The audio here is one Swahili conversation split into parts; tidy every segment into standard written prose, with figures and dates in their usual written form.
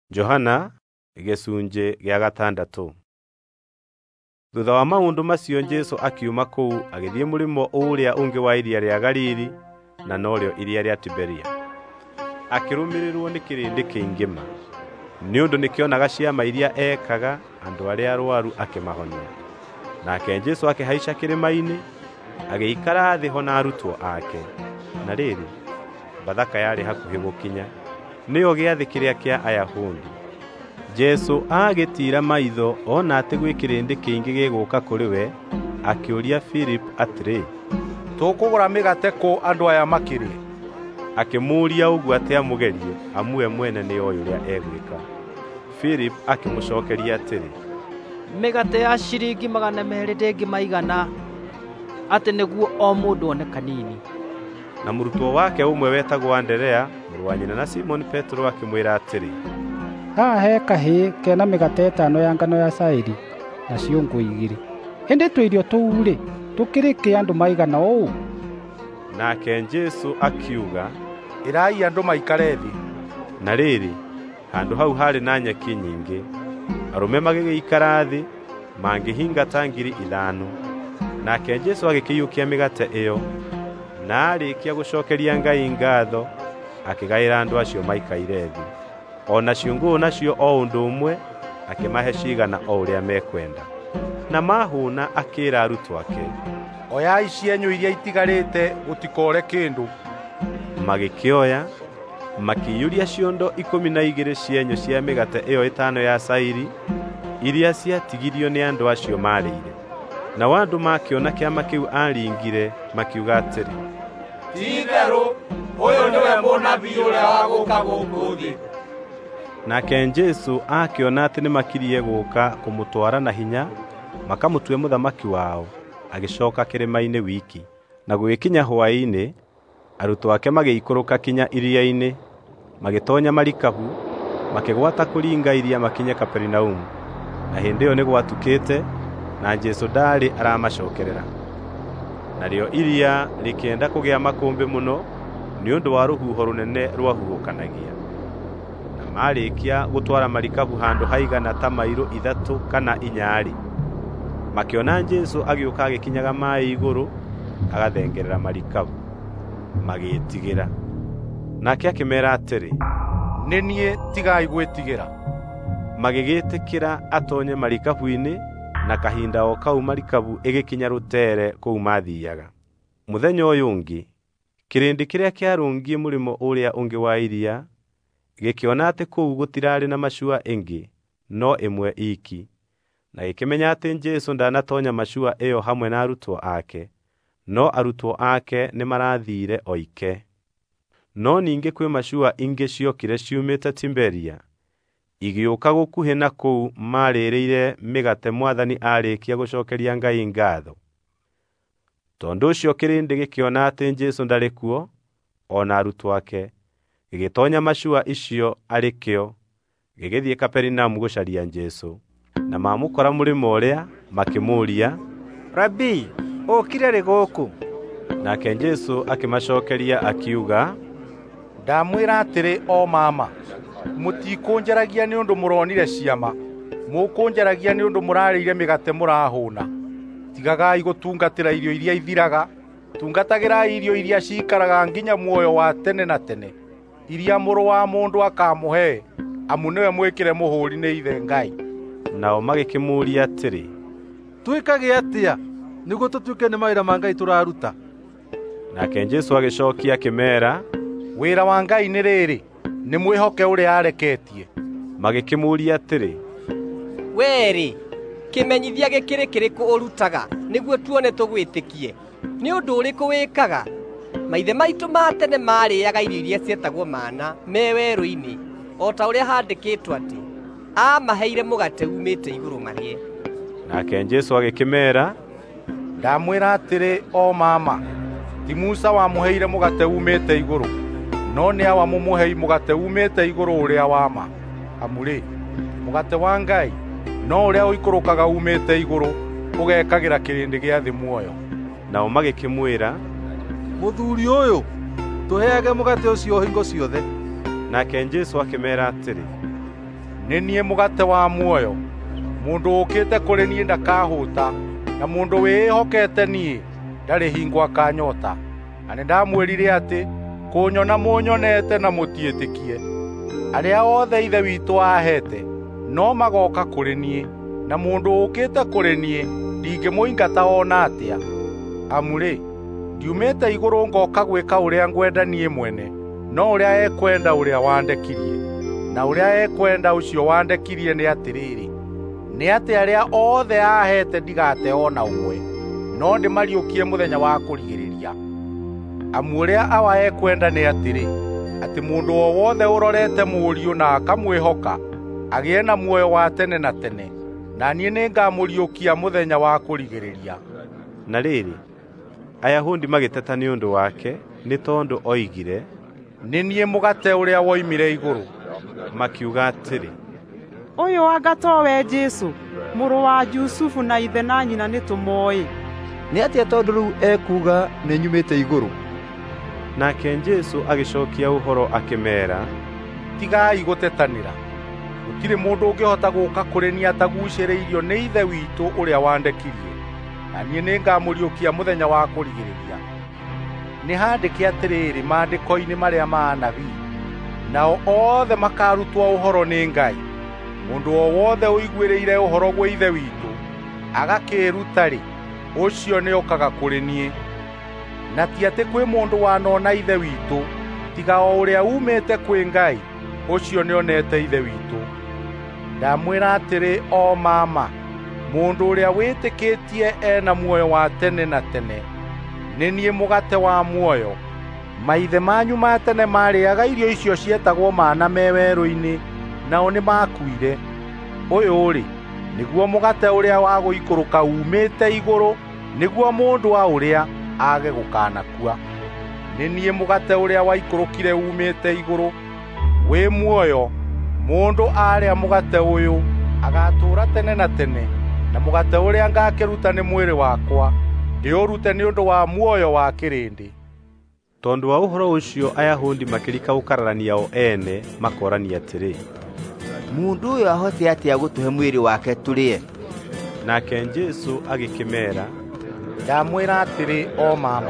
Johana gĩcunjĩ gĩa 6. Thutha wa maũndũ macio Jesũ akiuma kũu agĩthiĩ mũrĩmo ũrĩa ũngĩ wa iria rĩa Galili na norĩo iria rĩa Tiberia. Akĩrũmĩrĩrwo nĩ kĩrĩndĩ kĩingĩ ma, nĩ ũndũ nĩkĩonaga ciama iria ekaga andũ arĩa arũaru akĩmahonia. Nake Jesũ akĩhaica kĩrĩma-inĩ agĩikara thĩ ho na arutwo ake. Na rĩrĩ, Bathaka yarĩ hakuhĩ gũkinya, nĩyo gĩathĩ kĩrĩa kĩa Ayahudi. Jesũ agĩtira maitho ona atĩ gwĩ kĩrĩndĩ kĩingĩ gĩgũka kũrĩ we, akĩũria Philip atĩrĩ, tũkũgũra mĩgate kũ andũ aya makĩrĩ? Akĩmũũria ũguo atĩ amũgerie, amu we mwene nĩoĩ ũrĩa egwĩka. Philip akĩmũcokeria atĩrĩ, mĩgate ya ciringi 200 ndĩngĩmaigana, atĩ nĩguo o mũndũ one kanini. Na mũrutwo wake ũmwe wetagwo Anderea, mũrũ wa nyina na Simoni Petro, akĩmwĩra atĩrĩ, haha he kahĩĩ kena mĩgate 5 ya ngano ya cairi na ciũngũ 2. Hĩndĩ tũirio tũu-rĩ, tũkĩrĩ kĩ andũ maigana ũũ? Nake Jesũ akiuga, Ĩrai andũ maikare thĩ. Na rĩrĩ, handũ hau harĩ na nyeki nyingĩ. Arũme magĩgĩikara thĩ, mangĩhinga ta 5,000. Nake Jesũ agĩkĩiyũkia mĩgate ĩyo, na arĩkia gũcokeria Ngai ngatho, akĩgaĩra andũ acio maikaire thĩ. Ona ciũngũ nacio o ũndũ ũmwe, akĩmahe ciigana o ũrĩa mekwenda. Na mahũna akĩĩra arutwo ake, oyai cienyũ iria itigarĩte, gũtikore kĩndũ. Magĩkĩoya, makĩiyũria ciondo 12 cienyũ cia mĩgate ĩyo 5 ya cairi, iria ciatigirio nĩ andũ acio marĩire. Na andũ makĩona kĩama kĩu aringire, makiuga atĩrĩ, ti-itherũ, ũyũ nĩwe mũnabii ũrĩa wagũka gũkũ thĩ. Nake Jesũ akĩona atĩ nĩmakirie gũka kũmũtwara na hinya, makamũtue mũthamaki wao, agĩcoka kĩrĩma-inĩ wiki. Na gũgĩkinya hwaĩ-inĩ, arutwo ake magĩikũrũka kinya iria-inĩ, magĩtonya marikabu, makĩgwata kũringa iria makinye Kaperinaumu. Na hĩndĩ ĩyo nĩ gwatukĩte, na Jesũ ndarĩ aramacokerera. Narĩo iria rĩkĩenda kũgĩa makũmbĩ mũno, nĩ ũndũ wa rũhuho rũnene rwahuhũkanagia. Na marĩkia gũtwara marikabu handũ haigana ta mairo 3 kana 4, makĩona Jesũ agĩũka agĩkinyaga maaĩ igũrũ, agathengerera marikabu. Magĩĩtigĩra. Nake akĩmeera atĩrĩ, nĩ niĩ, tigai gwĩtigĩra. Magĩgĩtĩkĩra atonye marikabu-inĩ, na kahinda o kau marikabu ĩgĩkinya rũtere kũu mathiiaga. Mũthenya ũyũ ũngĩ, kĩrĩndĩ kĩrĩa kĩarũngiĩ mũrĩmo ũrĩa ũngĩ wa iria, gĩkĩona atĩ kũu gũtirarĩ na mashua ĩngĩ, no ĩmwe iki. Na gĩkĩmenya atĩ Jesũ ndanatonya mashua ĩyo hamwe na arutwo ake, no arutwo ake nĩ marathiire oike. No ningĩ kwĩ mashua ingĩ ciokire ciumĩte Tiberia, igĩũka gũkuhĩ na kũu marĩrĩire mĩgate Mwathani arĩkia gũcokeria Ngai ngatho. Tondũ ũcio kĩrĩndĩ gĩkĩona atĩ Jesũ ndarĩ kuo, ona arutwo ake, gĩgĩtonya mashua icio arĩ kĩo, gĩgĩthiĩ Kaperinaumu gũcaria Jesũ. Na mamũkora mũrĩmo ũrĩa, makĩmũũria, Rabii, ũkire rĩ gũkũ? Nake Jesũ akĩmacokeria akiuga, ndamwĩra atĩrĩ o mama, mũtikũnjaragia nĩ ũndũ mũronire ciama, mũkũnjaragia nĩ ũndũ mũrarĩire mĩgate mũrahũna. Tigagai gũtungatĩra irio iria ithiraga, tungatagĩrai irio iria ciikaraga nginya muoyo wa tene na tene, iria Mũrũ wa Mũndũ akamũhe, amu nĩwe mwĩkĩre mũhũri nĩ Ithe Ngai. Nao magĩkĩmũũria atĩrĩ, twĩkage atĩa nĩguo tũtuĩke nĩ mawĩra ma Ngai tũraruta? Nake Jesũ agĩcookia akĩmeera, wĩra wa Ngai nĩ rĩrĩ, nĩ mwĩhoke ũrĩa areketie. Magĩkĩmũũria atĩrĩ, wee-rĩ, kĩmenyithia gĩkĩrĩ kĩrĩkũ ũrutaga nĩguo tuone tũgwĩtĩkie? Nĩ ũndũ ũrĩkũ wĩkaga? Maithe maitũ ma tene marĩĩaga irio iria cietagwo mana me werũ-inĩ, o ta ũrĩa handĩkĩtwo atĩ, amaheire mũgate umĩte igũrũ marĩe. Nake Jesũ agĩkĩmeera, ndamwĩra atĩrĩ o mama, ti Musa wamũheire mũgate umĩte igũrũ, no nĩ awa mũmũhei mũgate umĩte igũrũ ũrĩa wa ma. Amu-rĩ, mũgate wa Ngai no ũrĩa ũikũrũkaga umĩte igũrũ, ũgekagĩra kĩrĩndĩ gĩa thĩ muoyo. Nao magĩkĩmwĩra, mũthuri ũyũ, tũheage mũgate ũcio hingo ciothe. Nake Jesũ akĩmeera atĩrĩ, nĩ niĩ mũgate wa muoyo. Mũndũ ũkĩte kũrĩ niĩ ndakahũta, na mũndũ wĩhokete niĩ ndarĩ hingo akanyota. Na nĩndamwĩrire atĩ kũnyona mũnyonete na mũtiĩtĩkie. Arĩa othe Ithe witũ ahete no magoka kũrĩ niĩ, na mũndũ ũkĩte kũrĩ niĩ ndingĩmũingata ona atĩa. Amu-rĩ, ndiumĩte igũrũ ngoka gwĩka ũrĩa ngwenda niĩ mwene, no ũrĩa ekwenda ũrĩa wandekirie. Na ũrĩa ekwenda ũcio wandekirie nĩ atĩrĩrĩ, nĩ atĩ arĩa othe ahete ndigate ona ũmwe, no ndĩmariũkie mũthenya wa kũrigĩrĩria. Amu ũrĩa awa ekwenda nĩ atĩrĩ, atĩ mũndũ o wothe ũrorete Mũriũ na akamwĩhoka agĩe na muoyo wa tene na tene, na niĩ nĩngamũriũkia mũthenya wa kũrigĩrĩria. Na rĩrĩ, Ayahudi magĩteta nĩ ũndũ wake, nĩ tondũ oigire, nĩ niĩ mũgate ũrĩa woimire igũrũ. Makiuga atĩrĩ, ũyũ anga to we Jesũ, mũrũ wa Jusufu na ithe na nyina nĩtũmoĩ. Nĩ atĩa tondũ rĩu ekuuga nĩ nyumĩte igũrũ? Nake Jesũ agĩcokia ũhoro akĩmeera, tigai gũtetanĩra. Gũtirĩ mũndũ ũngĩhota gũũka kũrĩ niĩ ataguucĩrĩirio nĩ Ithe witũ ũrĩa wandekirie, na niĩ nĩngamũriũkia mũthenya wa kũrigĩrĩria. Nĩ handĩke atĩrĩrĩ maandĩko-inĩ marĩa ma anabii, nao othe makarutwo ũhoro nĩ Ngai. Mũndũ o wothe ũiguĩrĩire ũhoro gwa Ithe witũ agakĩĩruta-rĩ, ũcio nĩokaga kũrĩ niĩ. Na ti atĩ kwĩ mũndũ wanona Ithe witũ, tiga o ũrĩa umĩte kwĩ Ngai, ũcio nĩonete Ithe witũ. Ndamwĩra atĩrĩ o mama, mũndũ ũrĩa wĩtĩkĩtie ena muoyo wa tene na tene. Nĩ niĩ mũgate wa muoyo. Maithe manyu ma tene marĩaga irio icio cietagwo mana me werũ-inĩ, nao nĩ makuire. Ũyũ-rĩ, nĩguo mũgate ũrĩa wa gũikũrũka umĩte igũrũ, nĩguo mũndũ a ũrĩa age gũkanakua. Nĩ niĩ mũgate ũrĩa waikũrũkire umĩte igũrũ. Wĩ muoyo, mũndũ arĩa mũgate ũyũ agatũũra tene na tene, na mũgate ũrĩa ngakĩruta nĩ mwĩrĩ wakwa, ndĩũrute nĩ ũndũ wa muoyo wa kĩrĩndĩ. Tondũ wa ũhoro ũcio Ayahudi makĩrika gũkararania o ene makorania atĩrĩ, mũndũ ũyũ ahote atĩa gũtũhe mwĩrĩ wake tũrĩe? Nake Jesũ agĩkĩmeera, ndamwĩra atĩrĩ o mama,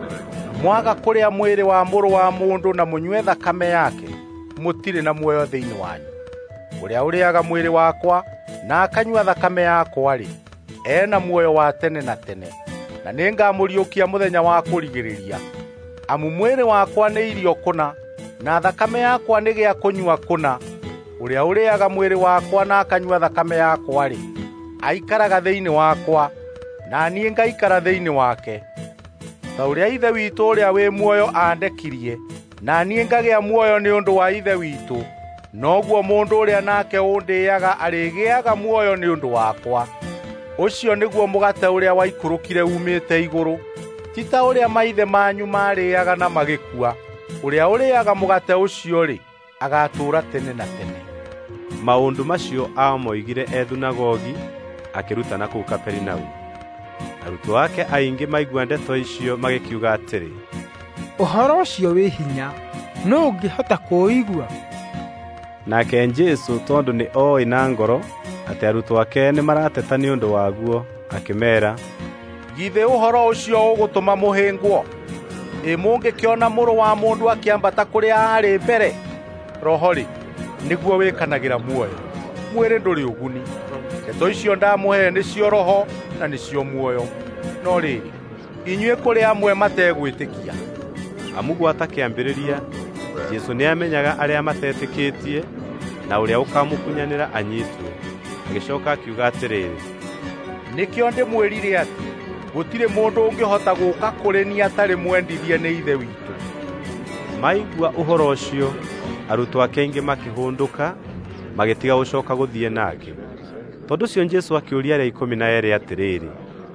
mwaga kũrĩa mwĩrĩ wa mũrũ wa mũndũ na mũnyue thakame yake, mũtirĩ na muoyo thĩinĩ wanyu. Ũrĩa ũrĩaga mwĩrĩ wakwa na akanyua thakame yakwa-rĩ, ena muoyo wa tene na tene, na nĩngamũriũkia mũthenya wa kũrigĩrĩria. Amu mwĩrĩ wakwa nĩ irio kũna, na thakame yakwa nĩ gĩa kũnyua kũna. Ũrĩa ũrĩaga mwĩrĩ wakwa na akanyua thakame yakwa-rĩ, aikaraga thĩinĩ wakwa, na niĩ ngaikara thĩinĩ wake. Ta ũrĩa Ithe witũ ũrĩa wĩ muoyo andekirie, na niĩ ngagĩa muoyo nĩ ũndũ wa Ithe witũ, noguo mũndũ ũrĩa nake ũndĩĩaga arĩgĩaga muoyo nĩ ũndũ wakwa. Ũcio nĩguo mũgate ũrĩa waikũrũkire umĩte igũrũ, ti ta ũrĩa maithe manyu marĩĩaga na magĩkua. Ũrĩa ũrĩaga mũgate ũcio-rĩ, agatũũra tene na tene. Maũndũ macio amoigire ethunagogi, akĩrutana kũu Kaperinaumu. Arutwo ake aingĩ maigua ndeto icio magĩkiuga atĩrĩ, ũhoro ũcio wĩ hinya, no ũngĩhota kũũigua? Nake Jesũ tondũ nĩ oĩ na ngoro atĩ arutwo ake nĩ marateta nĩ ũndũ waguo, akĩmeera, githĩ ũhoro ũcio ũgũtũma mũhĩngwo? Mũngĩkĩona mũrũ wa mũndũ akĩambata kũrĩa arĩ mbere? Roho-rĩ, nĩguo wĩkanagĩra muoyo, mwĩrĩ ndũrĩ ũguni. Ndeto icio ndamũhe nĩcio roho na nĩcio muoyo. No rĩrĩ, inyuĩ kũrĩ amwe mategwĩtĩkia. Amugwata kĩambĩrĩria, Jesũ nĩamenyaga arĩa matetĩkĩtie na ũrĩa ũkamũkunyanĩra anyitwo. Agĩcoka akiuga atĩrĩrĩ, nĩkĩo ndĩmwĩrire atĩ gũtirĩ mũndũ ũngĩhota gũũka kũrĩ niĩ atarĩ mwendithie nĩ Ithe witũ. Maigua ũhoro ũcio, arutwo ake aingĩ makĩhũndũka, magĩtiga gũcoka gũthiĩ nake. Tondũ ũcio Jesũ akĩũria arĩa 12 atĩrĩrĩ,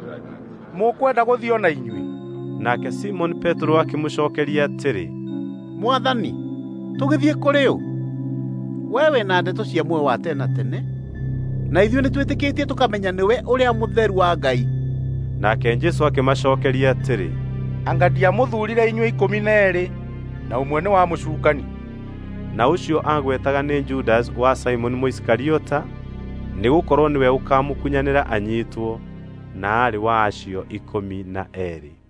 mũkwenda gũthiĩ na inyuĩ? Nake Simoni Petro akĩmũcokeria atĩrĩ, Mwathani, tũgĩthiĩ kũrĩ ũ? Wee wĩna ndeto cia muoyo wa tene na tene, na ithuĩ nĩtwĩtĩkĩtie tũkamenya nĩwe ũrĩa mũtheru wa Ngai. Nake Jesũ akĩmacokeria atĩrĩ, anga ndiamũthuurire inyuĩ 12, na ũmwe nĩ wa mũcukani? na ucio agwetaga ni Judas wa Simon Muiskariota, nigukorwo niwe ukamukunyanira anyitwo, na ari wa acio 12.